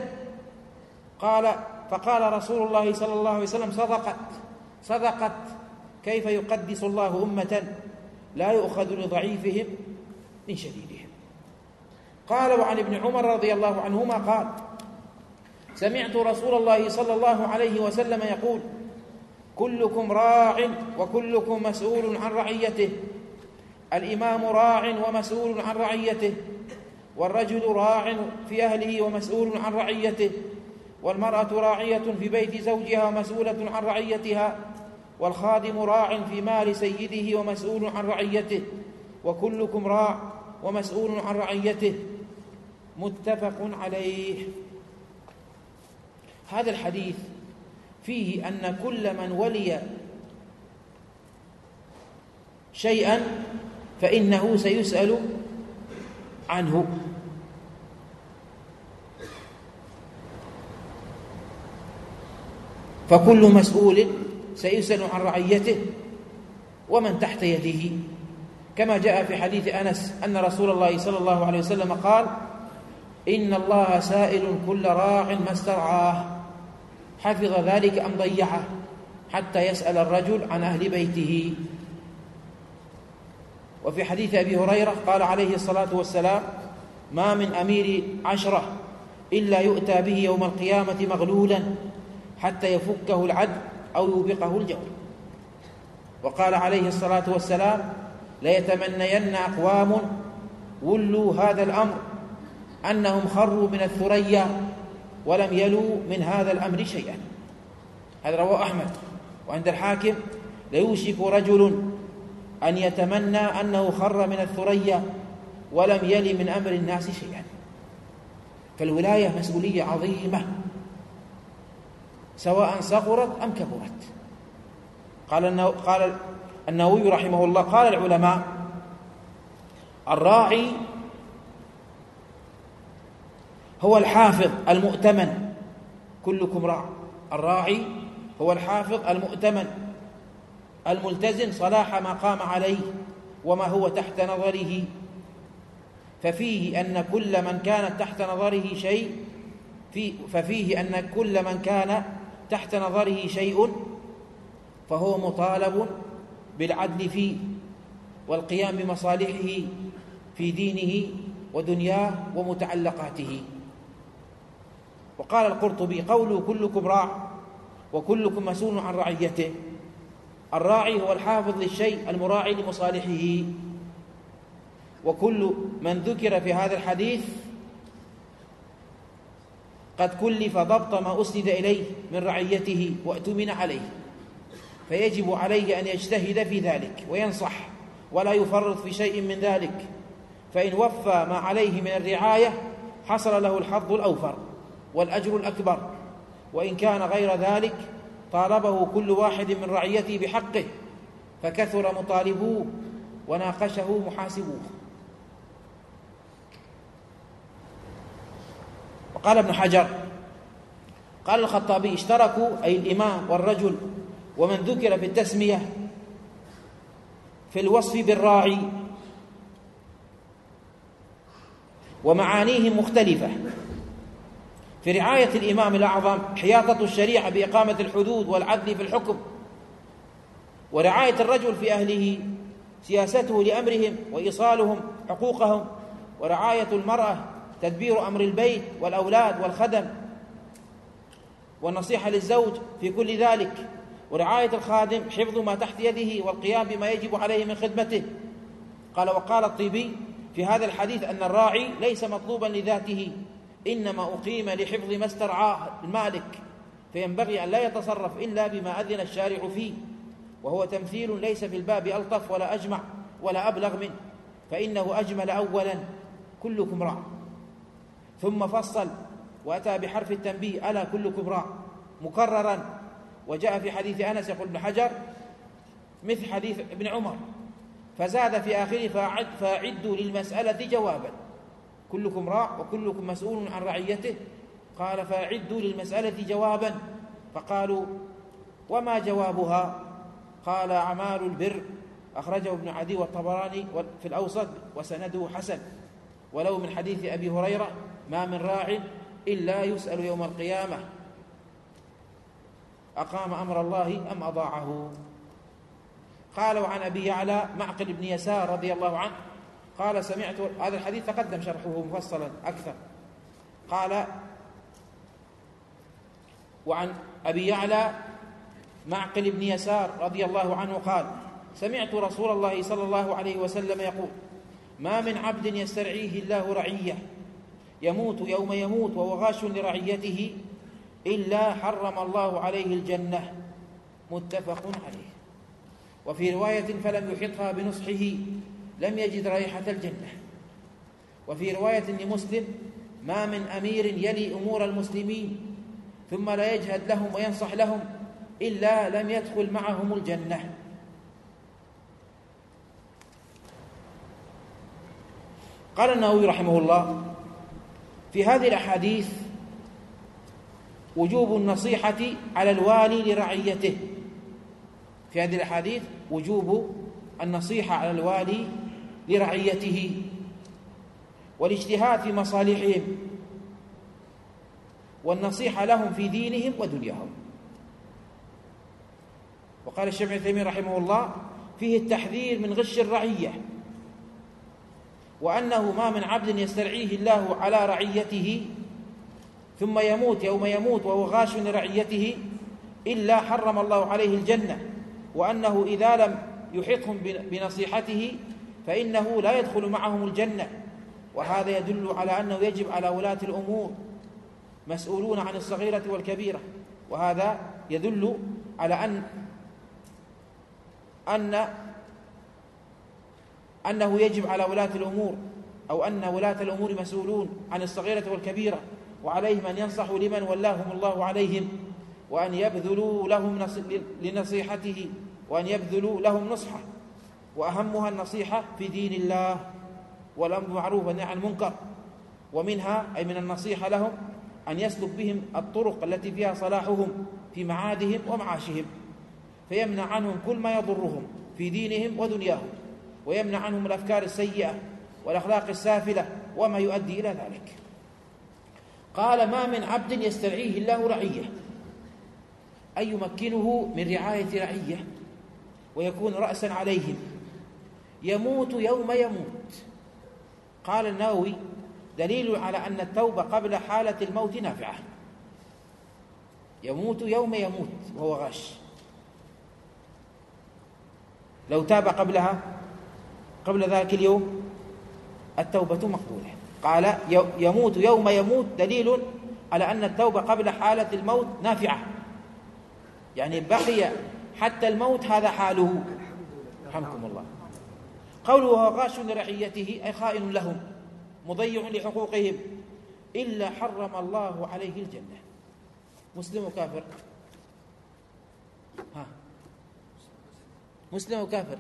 فقال رسول الله صلى الله عليه وسلم: صدقت، كيف يقدس الله أمة لا يؤخذ لضعيفهم من شديدهم. قال: وعن ابن عمر رضي الله عنهما قال: سمعت رسول الله صلى الله عليه وسلم يقول: كلكم راع وكلكم مسؤول عن رعيته، الإمام راع ومسؤول عن رعيته، والرجل راع في أهله ومسؤول عن رعيته، والمرأة راعية في بيت زوجها ومسؤولة عن رعيتها، والخادم راع في مال سيده ومسؤول عن رعيته، وكلكم راع ومسؤول عن رعيته. متفق عليه. هذا الحديث فيه أن كل من ولي شيئا فإنه سيسأل عنه. فكل مسؤول سيسأل عن رعيته ومن تحت يده، كما جاء في حديث أنس أن رسول الله صلى الله عليه وسلم قال: إن الله سائل كل راع ما استرعاه، حفظ ذلك أم ضيعه، حتى يسأل الرجل عن أهل بيته. وفي حديث أبي هريرة قال عليه الصلاة والسلام: ما من أمير 10 إلا يؤتى به يوم القيامة مغلولا حتى يفكه العدل أو يوبقه الجور. وقال عليه الصلاة والسلام: ليتمنين أقوام ولوا هذا الأمر أنهم خروا من الثريا ولم يلوا من هذا الأمر شيئا. هذا رواه أحمد. وعند الحاكم: ليوشك رجل أن يتمنى أنه خر من الثريا ولم يل من أمر الناس شيئا. فالولاية مسؤولية عظيمة سواء صغرت أم كبرت. قال النووي رحمه الله: قال العلماء: الراعي هو الحافظ المؤتمن. كلكم راع. الراعي هو الحافظ المؤتمن الملتزم صلاح ما قام عليه وما هو تحت نظره، ففيه أن كل من كان تحت نظره شيء فهو مطالب بالعدل فيه والقيام بمصالحه في دينه ودنياه ومتعلقاته. وقال القرطبي: قوله كلكم راع وكلكم مسؤول عن رعيته، الراعي هو الحافظ للشيء المراعي لمصالحه. وكل من ذكر في هذا الحديث قد كلف ضبط ما أسند إليه من رعيته وأتمن عليه، فيجب عليه أن يجتهد في ذلك وينصح ولا يفرط في شيء من ذلك، فإن وفى ما عليه من الرعاية حصل له الحظ الأوفر والأجر الأكبر، وإن كان غير ذلك طالبه كل واحد من رعيته بحقه، فكثر مطالبوه وناقشه محاسبوه. وقال ابن حجر قال الخطابي: اشتركوا أي الإمام والرجل ومن ذكر في التسمية في الوصف بالراعي، ومعانيهم مختلفة. في رعاية الإمام الأعظم حياطة الشريعة بإقامة الحدود والعدل في الحكم، ورعاية الرجل في أهله سياسته لأمرهم وإيصالهم حقوقهم، ورعاية المرأة تدبير أمر البيت والأولاد والخدم والنصيحة للزوج في كل ذلك، ورعاية الخادم حفظ ما تحت يده والقيام بما يجب عليه من خدمته. قال: وقال الطيبي في هذا الحديث أن الراعي ليس مطلوبا لذاته، إنما أقيم لحفظ ما استرعاه المالك، فينبغي أن لا يتصرف إلا بما أذن الشارع فيه، وهو تمثيل ليس في الباب ألطف ولا أجمع ولا أبلغ منه، فإنه أجمل أولا: كلكم راع، ثم فصل وأتى بحرف التنبيه: ألا كلكم راع، مكررا. وجاء في حديث أنس يقول ابن حجر مثل حديث ابن عمر، فزاد في آخره: فأعدوا للمسألة جوابا، كلكم راع وكلكم مسؤول عن رعيته. قال: فأعدوا للمسألة جوابا، فقالوا: وما جوابها؟ قال: أعمال البر، أخرجه ابن عدي والطبراني في الأوسط وسنده حسن، ولو من حديث أبي هريرة: ما من راع إلا يسأل يوم القيامة أقام أمر الله أم أضاعه. قال: وعن أبي يعلى معقل بن يسار رضي الله عنه قال: سمعت، هذا الحديث تقدم شرحه مفصلا أكثر. قال: وعن أبي يعلى معقل بن يسار رضي الله عنه قال: سمعت رسول الله صلى الله عليه وسلم يقول: ما من عبد يسترعيه الله رعية يموت يوم يموت وهو غاش لرعيته إلا حرم الله عليه الجنة، متفق عليه. وفي رواية: فلم يحطها بنصحه لم يجد رائحة الجنة. وفي رواية لمسلم: ما من أمير يلي أمور المسلمين ثم لا يجهد لهم وينصح لهم إلا لم يدخل معهم الجنة. قال النووي رحمه الله: في هذه الأحاديث وجوب النصيحة على الوالي لرعيته. في هذه الأحاديث وجوب النصيحة على الوالي لرعيته، والاجتهاد في مصالحهم، والنصيحة لهم في دينهم ودنياهم. وقال الشيخ ابن تيمية رحمه الله: فيه التحذير من غش الرعية، وأنه ما من عبد يسترعيه الله على رعيته ثم يموت يوم يموت وهو غاش لرعيته إلا حرم الله عليه الجنة، وأنه إذا لم يحطهم بنصيحته فإنه لا يدخل معهم الجنة. وهذا يدل على أنه يجب على ولاة الأمور مسؤولون عن الصغيرة والكبيرة، وهذا يدل على أنه يجب على ولاة الأمور، أو أن ولاة الأمور مسؤولون عن الصغيرة والكبيرة، وعليهم أن ينصحوا لمن ولاهم الله عليهم، وأن يبذلوا لهم لنصيحته، وأن يبذلوا لهم نصحة، وأهمها النصيحة في دين الله والأمر بالمعروف والنهي عن المنكر. ومنها أي من النصيحة لهم أن يسلك بهم الطرق التي فيها صلاحهم في معادهم ومعاشهم، فيمنع عنهم كل ما يضرهم في دينهم ودنياهم، ويمنع عنهم الأفكار السيئة والأخلاق السافلة وما يؤدي إلى ذلك. قال: ما من عبد يسترعيه الله رعية، أي يمكنه من رعاية رعية ويكون رأسا عليهم، يموت يوم يموت. قال النووي: دليل على أن التوبة قبل حالة الموت نافعة. يموت يوم يموت وهو غاش، لو تاب قبل ذلك اليوم التوبة مقبولة. قال: يموت يوم يموت دليل على أن التوبة قبل حالة الموت نافعة، يعني بقي حتى الموت هذا حاله. رحمكم الله. قوله: وهو غاش لرعيته أي خائن لهم مضيع لحقوقهم، إلا حرم الله عليه الجنة. مسلم وكافر؟ ها، مسلم وكافر؟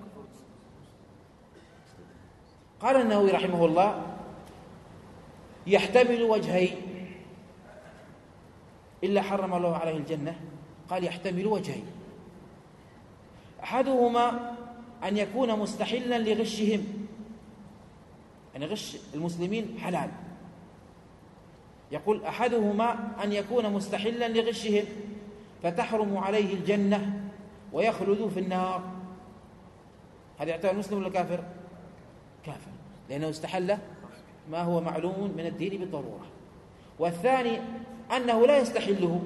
قال النووي رحمه الله: يحتمل وجهين. إلا حرم الله عليه الجنة، قال يحتمل وجهين: أحدهما أن يكون مستحلا لغشهم، يعني غش المسلمين حلال. يقول أحدهما أن يكون مستحلا لغشهم فتحرم عليه الجنة ويخلد في النار. هذا يعتبر مسلم ولا كافر؟ كافر، لأنه استحل ما هو معلوم من الدين بالضرورة. والثاني أنه لا يستحله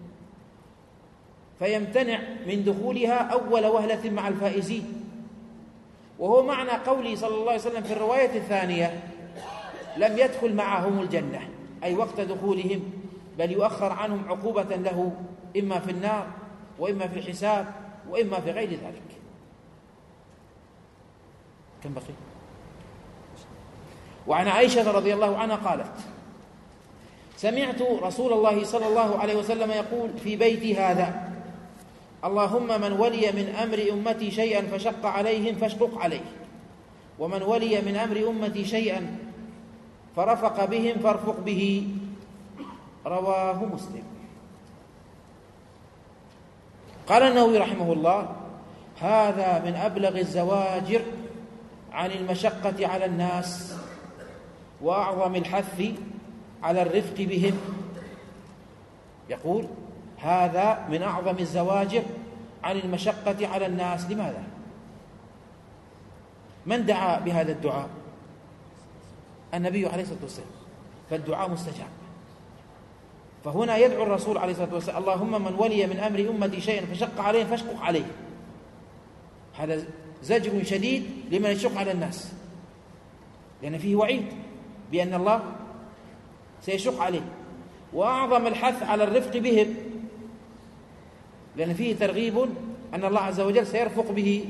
فيمتنع من دخولها أول وهلة مع الفائزين، وهو معنى قوله صلى الله عليه وسلم في الرواية الثانية: لم يدخل معهم الجنة، أي وقت دخولهم، بل يؤخر عنهم عقوبة له إما في النار وإما في الحساب وإما في غير ذلك. كم بقي؟ وعن عائشة رضي الله عنها قالت: سمعت رسول الله صلى الله عليه وسلم يقول في بيتي هذا: اللهم من ولي من أمر أمتي شيئا فشق عليهم فاشقق عليه، ومن ولي من أمر أمتي شيئا فرفق بهم فارفق به. رواه مسلم. قال النووي رحمه الله: هذا من أبلغ الزواجر عن المشقة على الناس وأعظم الحث على الرفق بهم. يقول: هذا من أعظم الزواجر عن المشقة على الناس. لماذا؟ من دعا بهذا الدعاء؟ النبي عليه الصلاة والسلام، فالدعاء مستجاب. فهنا يدعو الرسول عليه الصلاة والسلام: اللهم من ولي من أمر أمتي شيئا فشق عليه فاشقق عليه. هذا زجر شديد لمن يشق على الناس، لأن فيه وعيد بأن الله سيشق عليه. وأعظم الحث على الرفق بهم، لأن فيه ترغيب أن الله عز وجل سيرفق به.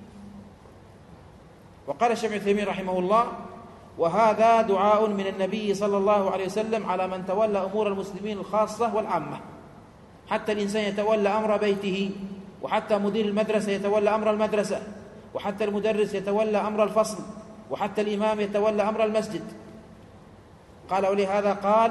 وقال الشيخ ابن تيمية رحمه الله: وهذا دعاء من النبي صلى الله عليه وسلم على من تولى أمور المسلمين الخاصة والعامة، حتى الإنسان يتولى أمر بيته، وحتى مدير المدرسة يتولى أمر المدرسة، وحتى المدرس يتولى أمر الفصل، وحتى الإمام يتولى أمر المسجد. قال: ولهذا قال: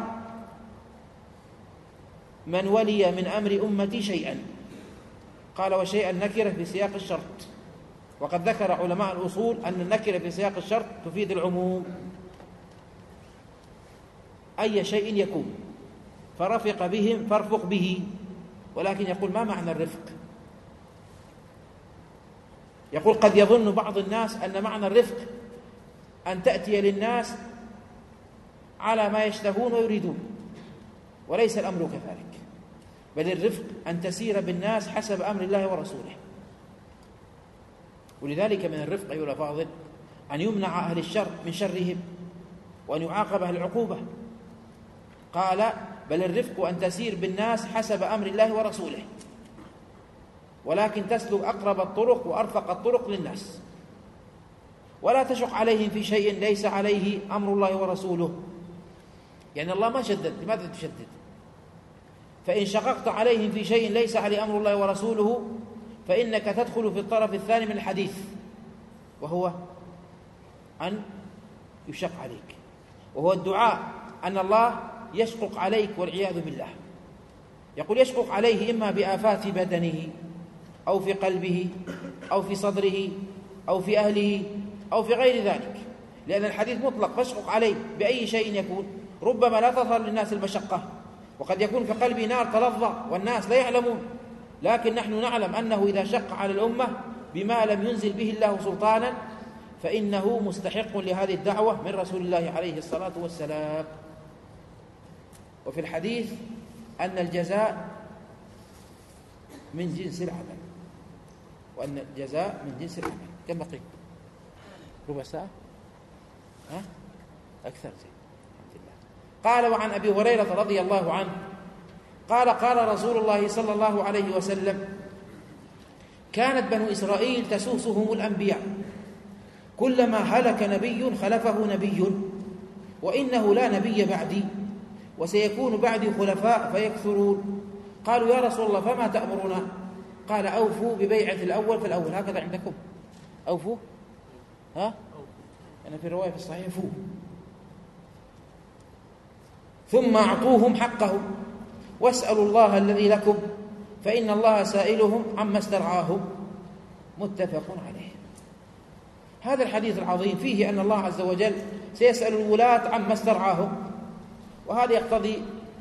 من ولي من أمر أمتي شيئا. قال: وشيئا نكرة في سياق الشرط، وقد ذكر علماء الأصول أن النكرة في سياق الشرط تفيد العموم، أي شيء يكون، فرفق بهم فارفق به. ولكن يقول: ما معنى الرفق؟ يقول: قد يظن بعض الناس أن معنى الرفق أن تأتي للناس على ما يشتهون ويريدون، وليس الأمر كذلك، بل الرفق أن تسير بالناس حسب أمر الله ورسوله. ولذلك من الرفق أيها الأفاضل أن يمنع أهل الشر من شرهم، وأن يعاقب أهل العقوبة. قال: بل الرفق أن تسير بالناس حسب أمر الله ورسوله، ولكن تسلك أقرب الطرق وأرفق الطرق للناس، ولا تشق عليهم في شيء ليس عليه أمر الله ورسوله. يعني الله ما شدد، لماذا تشدد؟ فإن شققت عليهم في شيء ليس عليه أمر الله ورسوله فإنك تدخل في الطرف الثاني من الحديث، وهو أن يشق عليك، وهو الدعاء أن الله يشقق عليك والعياذ بالله. يقول: يشقق عليه إما بآفات بدنه أو في قلبه أو في صدره أو في أهله أو في غير ذلك، لأن الحديث مطلق، فاشقق عليه بأي شيء يكون. ربما لا تظهر للناس المشقة، وقد يكون في قلبه نار تلظى والناس لا يعلمون، لكن نحن نعلم أنه إذا شق على الأمة بما لم ينزل به الله سلطانا فإنه مستحق لهذه الدعوة من رسول الله عليه الصلاة والسلام. وفي الحديث أن الجزاء من جنس العمل، وأن الجزاء من جنس العمل. كم بقي؟ ربع ساعة؟ أكثر زي. قال: وعن أبي هريرة رضي الله عنه قال: قال رسول الله صلى الله عليه وسلم: كانت بنو إسرائيل تسوسهم الأنبياء، كلما هلك نبي خلفه نبي، وإنه لا نبي بعدي، وسيكون بعدي خلفاء فيكثرون. قالوا يا رسول الله فما تأمرنا؟ قال أوفوا ببيعة الأول فالأول. هكذا عندكم أوفوا؟ ها؟ أنا في الرواية في الصحيح فوا. ثم أعطوهم حقهم واسألوا الله الذي لكم فإن الله سائلهم عما استرعاهم. متفق عليه. هذا الحديث العظيم فيه أن الله عز وجل سيسأل الولاة عما استرعاهم، وهذا يقتضي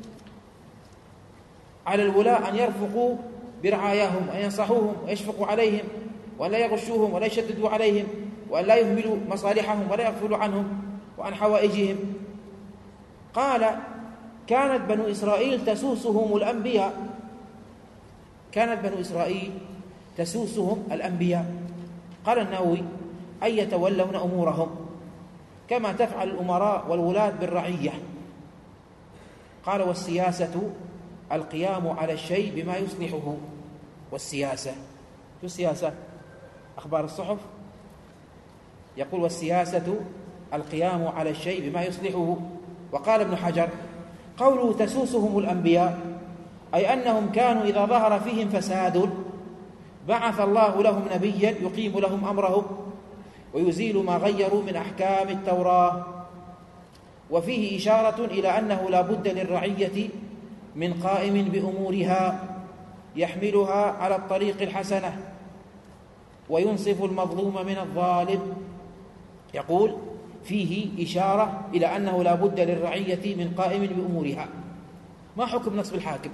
على الولاة أن يرفقوا برعاياهم وأن ينصحوهم ويشفقوا عليهم وأن لا يغشوهم ولا يشددوا عليهم وأن لا يهملوا مصالحهم ولا يغفلوا عنهم وعن حوائجهم. قال كانت بنو إسرائيل تسوسهم الأنبياء. كانت بنو إسرائيل تسوسهم الأنبياء. قال النووي أي يتولون أمورهم كما تفعل الأمراء والولاة بالرعية. قال والسياسة القيام على الشيء بما يصلحه. والسياسة شو السياسة؟ أخبار الصحف يقول والسياسة القيام على الشيء بما يصلحه. وقال ابن حجر قوله تسوسهم الأنبياء أي أنهم كانوا إذا ظهر فيهم فساد بعث الله لهم نبيا يقيم لهم أمرهم ويزيل ما غيروا من أحكام التوراة. وفيه إشارة إلى أنه لا بد للرعية من قائم بأمورها يحملها على الطريق الحسنة وينصف المظلوم من الظالم. يقول فيه إشارة إلى أنه لا بد للرعية من قائم بأمورها. ما حكم نصب الحاكم؟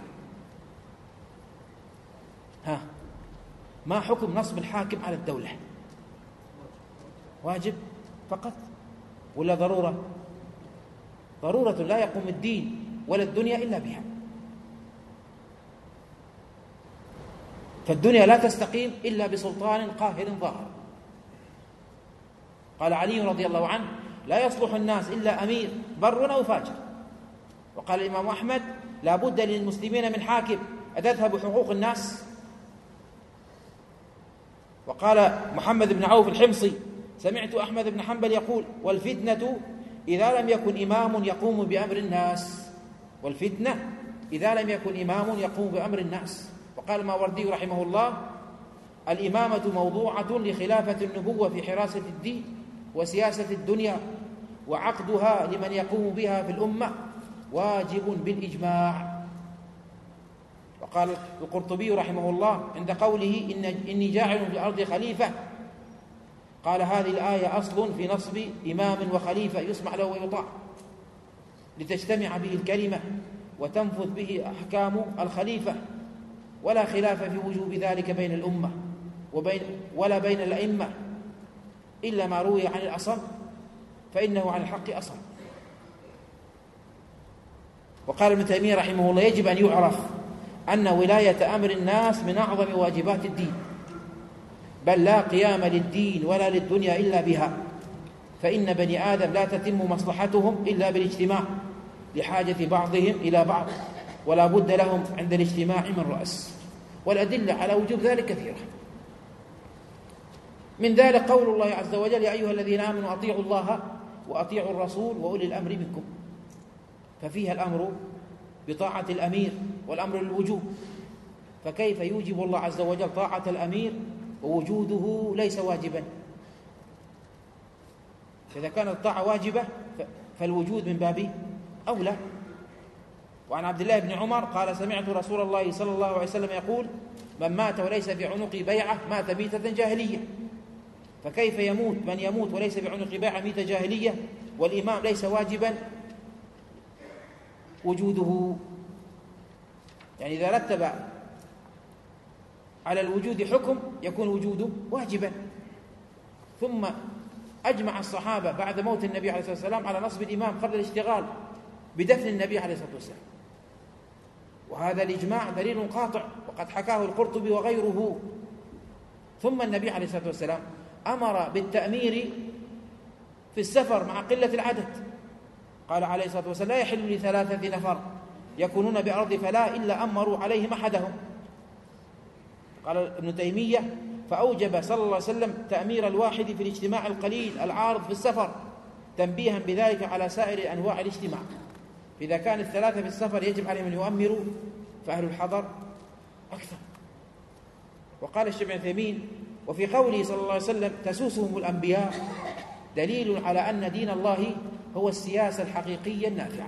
ما حكم نصب الحاكم على الدولة؟ واجب فقط ولا ضرورة؟ ضرورة لا يقوم الدين ولا الدنيا إلا بها. فالدنيا لا تستقيم إلا بسلطان قاهر ظاهر. قال علي رضي الله عنه لا يصلح الناس إلا أمير بر أو فاجر. وقال الإمام أحمد لا بد للمسلمين من حاكم أتذهب حقوق الناس. وقال محمد بن عوف الحمصي سمعت أحمد بن حنبل يقول والفتنة إذا لم يكن إمام يقوم بأمر الناس. والفتنة إذا لم يكن إمام يقوم بأمر الناس. وقال الماوردي رحمه الله الإمامة موضوعة لخلافة النبوة في حراسة الدين وسياسة الدنيا وعقدها لمن يقوم بها في الأمة واجب بالإجماع. وقال القرطبي رحمه الله عند قوله إني جاعل في الأرض خليفة قال هذه الآية أصل في نصب إمام وخليفة يسمع له ويطاع لتجتمع به الكلمة وتنفذ به أحكام الخليفة ولا خلاف في وجوب ذلك بين الأمة ولا بين الأئمة إلا ما روي عن الأصم فإنه عن الحق أصم. وقال ابن تيمية رحمه الله يجب أن يعرف أن ولاية أمر الناس من أعظم واجبات الدين بل لا قيام للدين ولا للدنيا إلا بها. فإن بني آدم لا تتم مصلحتهم إلا بالاجتماع لحاجة بعضهم إلى بعض ولا بد لهم عند الاجتماع من رأس. والأدلة على وجوب ذلك كثيرة. من ذلك قول الله عز وجل يا أيها الذين آمنوا أطيعوا الله وأطيعوا الرسول وأولي الأمر منكم. ففيها الأمر بطاعة الأمير والأمر للوجوب. فكيف يوجب الله عز وجل طاعة الأمير ووجوده ليس واجبا؟ فإذا كانت الطاعة واجبة فالوجود من باب أولى. وعن عبد الله بن عمر قال سمعت رسول الله صلى الله عليه وسلم يقول من مات وليس بعنق بيعة مات ميتة جاهلية. فكيف يموت من يموت وليس بعنق بيعة ميتة جاهلية والإمام ليس واجبا وجوده؟ يعني إذا رتب على الوجود حكم يكون وجوده واجبا. ثم أجمع الصحابة بعد موت النبي عليه الصلاة والسلام على نصب الإمام قبل الاشتغال بدفن النبي عليه الصلاة والسلام. وهذا الإجماع دليل قاطع وقد حكاه القرطبي وغيره. ثم النبي عليه الصلاة والسلام أمر بالتأمير في السفر مع قلة العدد. قال عليه الصلاة والسلام لا يحل ل3 نفر يكونون بأرض فلا إلا أمروا عليهم أحدهم. قال ابن تيمية فأوجب صلى الله عليه وسلم تأمير الواحد في الاجتماع القليل العارض في السفر تنبيها بذلك على سائر أنواع الاجتماع. إذا كان الثلاثة في السفر يجب عليهم أن يؤمروا، فأهل الحضر أكثر. وقال الشيخ ابن عثيمين: وفي قوله صلى الله عليه وسلم تسوسهم الأنبياء دليل على أن دين الله هو السياسة الحقيقية النافعة.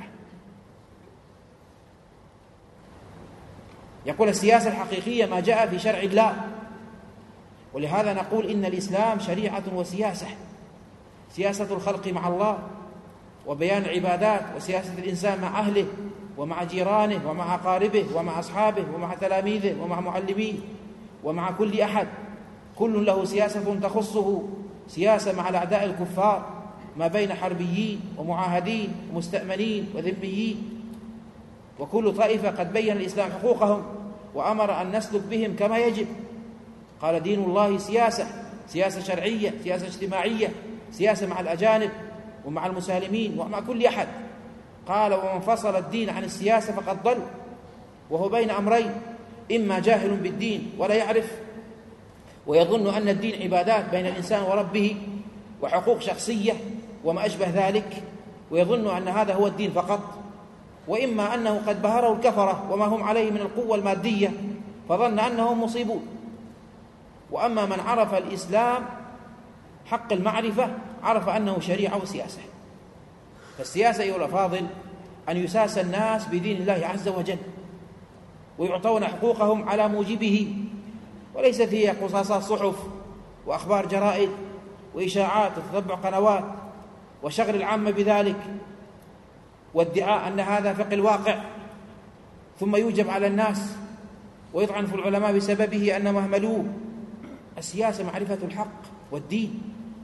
يقول السياسة الحقيقية ما جاء في شرع الله، ولهذا نقول إن الإسلام شريعة وسياسة، سياسة الخلق مع الله وبيان العبادات، وسياسة الإنسان مع أهله ومع جيرانه ومع أقاربه ومع أصحابه ومع تلاميذه ومع معلميه ومع كل أحد، كل له سياسة تخصه، سياسة مع الأعداء الكفار ما بين حربيين ومعاهدين ومستأمنين وذميين، وكل طائفة قد بين الإسلام حقوقهم وأمر أن نسلك بهم كما يجب. قال دين الله سياسة شرعية، سياسة اجتماعية، سياسة مع الأجانب ومع المسالمين ومع كل أحد. قال ومن فصل الدين عن السياسة فقد ضل، وهو بين أمرين: إما جاهل بالدين ولا يعرف ويظن أن الدين عبادات بين الإنسان وربه وحقوق شخصية وما أشبه ذلك، ويظن أن هذا هو الدين فقط، وإما أنه قد بهره الكفرة وما هم عليه من القوة المادية فظن أنهم مصيبون. وأما من عرف الإسلام حق المعرفة عرف أنه شريعة وسياسة. فالسياسة أيها الأفاضل أن يساس الناس بدين الله عز وجل ويعطون حقوقهم على موجبه، وليست هي قصاصات صحف وأخبار جرائد وإشاعات وتتبع قنوات وشغل العامة بذلك وادعاء أن هذا فقه الواقع، ثم يوجب على الناس ويطعن في العلماء بسببه أنهم أهملوه. السياسة معرفة الحق والدين،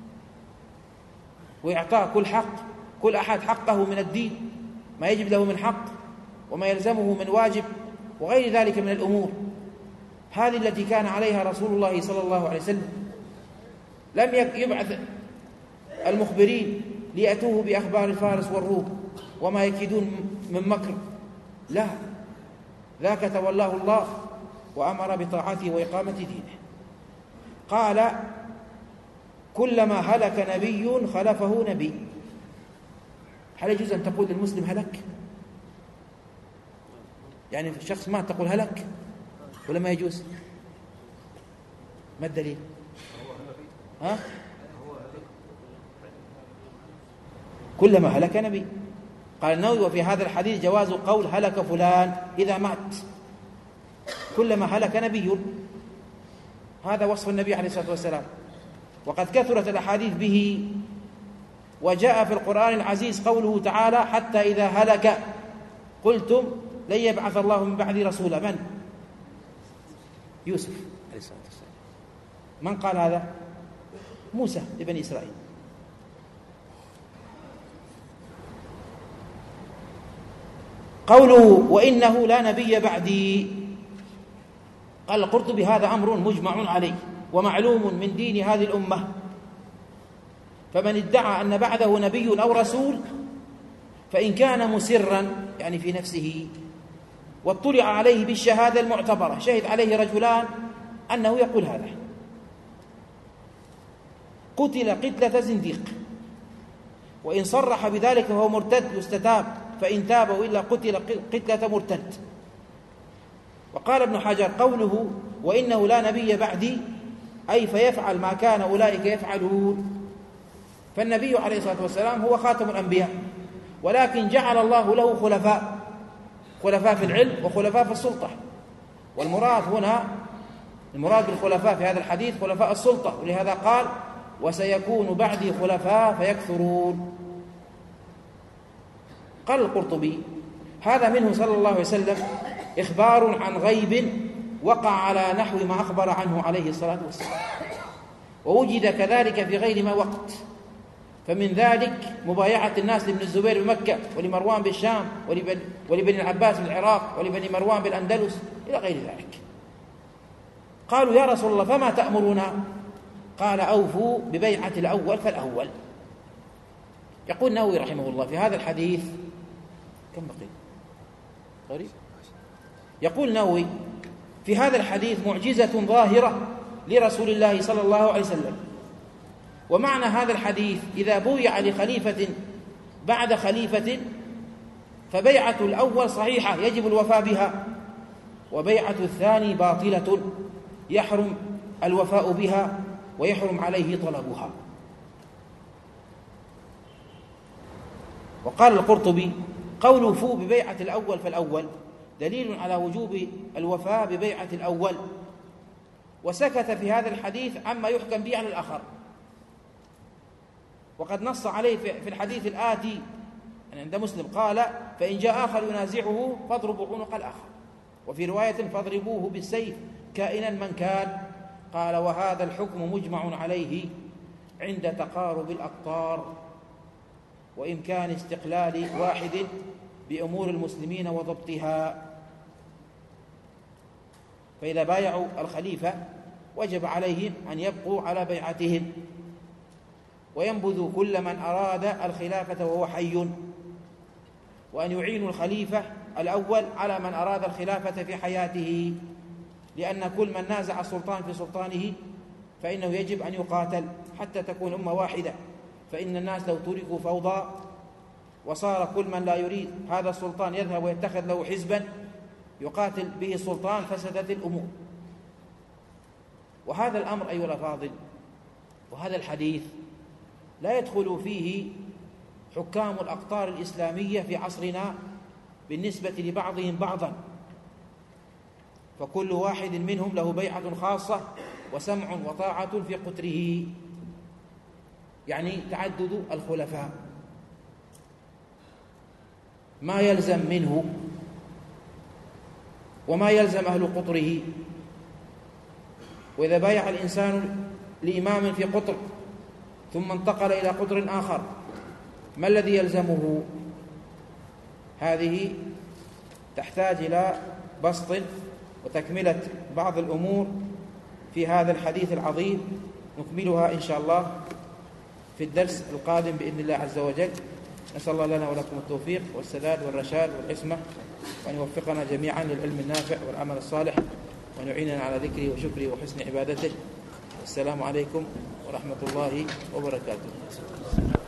وإعطاء كل أحد حقه من الدين، ما يجب له من حق وما يلزمه من واجب وغير ذلك من الأمور. هذه التي كان عليها رسول الله صلى الله عليه وسلم. لم يبعث المخبرين ليأتوه بأخبار الفارس والروم وما يكيدون من مكر، لا، ذاك تولاه الله وأمر بطاعته وإقامة دينه. قال كلما هلك نبي خلفه نبي. هل يجوز أن تقول للمسلم هلك؟ يعني الشخص ما تقول هلك ولا ما يجوز؟ ما الدليل؟ كلما هلك نبي. قال النووي وفي هذا الحديث جواز قول هلك فلان إذا مات، كلما هلك نبي، هذا وصف النبي عليه الصلاة والسلام، وقد كثرت الأحاديث به. وجاء في القرآن العزيز قوله تعالى حتى إذا هلك قلتم لن يبعث الله من بعد رسولا. من؟ يوسف عليه الصلاة والسلام. من قال هذا؟ موسى لبني إسرائيل. قوله وإنه لا نبي بعدي، قال القرطبي هذا أمر مجمع عليه ومعلوم من دين هذه الأمة، فمن ادعى أن بعده نبي أو رسول فإن كان مسرا يعني في نفسه واطلع عليه بالشهادة المعتبرة، شهد عليه رجلان أنه يقول هذا، قتل قتلة زنديق، وإن صرح بذلك فهو مرتد يستتاب، فإن تاب وإلا قتل قتلة مرتد. وقال ابن حجر قوله وإنه لا نبي بعدي أي فيفعل ما كان أولئك يفعلون. فالنبي عليه الصلاة والسلام هو خاتم الأنبياء، ولكن جعل الله له خلفاء في العلم وخلفاء في السلطة، والمراد هنا المراد بالخلفاء في هذا الحديث خلفاء السلطة، ولهذا قال وسيكون بعدي خلفاء فيكثرون. قال القرطبي هذا منه صلى الله عليه وسلم إخبار عن غيب وقع على نحو ما أخبر عنه عليه الصلاة والسلام، ووجد كذلك في غير ما وقت، فمن ذلك مبايعة الناس لابن الزبير بمكة ولمروان بالشام ولبن العباس بالعراق ولبن مروان بالأندلس إلى غير ذلك. قالوا يا رسول الله فما تأمرنا؟ قال أوفوا ببيعة الأول فالأول. يقول النووي رحمه الله في هذا الحديث كم بقي؟ قريب. يقول النووي في هذا الحديث معجزة ظاهرة لرسول الله صلى الله عليه وسلم. ومعنى هذا الحديث إذا بويع لخليفة بعد خليفة فبيعة الأول صحيحة يجب الوفاء بها، وبيعة الثاني باطلة يحرم الوفاء بها ويحرم عليه طلبها. وقال القرطبي: قوله فو ببيعة الأول فالأول دليل على وجوب الوفاء ببيعة الأول، وسكت في هذا الحديث عما يحكم به على الآخر، وقد نص عليه في الحديث الآتي عند مسلم قال: فإن جاء آخر ينازعه فاضربوا عنق الآخر، وفي رواية: فاضربوه بالسيف كائنا من كان. قال: وهذا الحكم مجمع عليه عند تقارب الأقطار وإمكان استقلال واحد بأمور المسلمين وضبطها. فإذا بايعوا الخليفة وجب عليهم أن يبقوا على بيعتهم وينبذوا كل من أراد الخلافة وهو حي، وأن يعينوا الخليفة الأول على من أراد الخلافة في حياته، لأن كل من نازع السلطان في سلطانه فإنه يجب أن يقاتل حتى تكون أمة واحدة. فإن الناس لو تركوا فوضى وصار كل من لا يريد هذا السلطان يذهب ويتخذ له حزبا يقاتل به السلطان فسدت الأمور. وهذا الأمر أيها الأفاضل وهذا الحديث لا يدخل فيه حكام الأقطار الإسلامية في عصرنا بالنسبة لبعضهم بعضا، فكل واحد منهم له بيعة خاصة وسمع وطاعة في قطره، يعني تعدد الخلفاء ما يلزم منه وما يلزم أهل قطره. وإذا بايع الإنسان لإمام في قطر ثم انتقل إلى قطر آخر ما الذي يلزمه؟ هذه تحتاج إلى بسط وتكملة بعض الأمور في هذا الحديث العظيم، نكملها إن شاء الله في الدرس القادم بإذن الله عز وجل. نسأل الله لنا ولكم التوفيق والسداد والرشاد والعصمة، وأن يوفقنا جميعا للعلم النافع والعمل الصالح، وأن يعيننا على ذكره وشكره وحسن عبادته. السلام عليكم ورحمة الله وبركاته.